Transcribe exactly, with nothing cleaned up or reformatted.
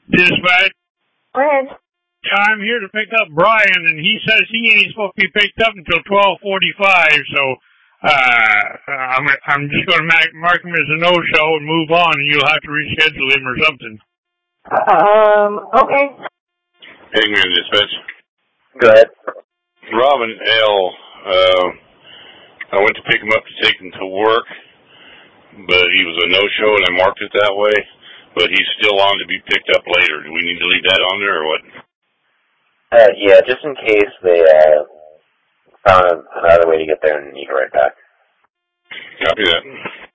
Dispatch. Go ahead. I'm here to pick up Brian, and he says he ain't supposed to be picked up until twelve forty-five, so uh, I'm I'm just going to mark, mark him as a no-show and move on, and you'll have to reschedule him or something. Um, okay. Hangman Dispatch. Go ahead. Robin L. Uh, I went to pick him up to take him to work, but he was a no-show, and I marked it that way. But he's still on to be picked up later. Do we need to leave that on there or what? Uh, yeah, just in case they uh, found another way to get there and you can right back. Copy that.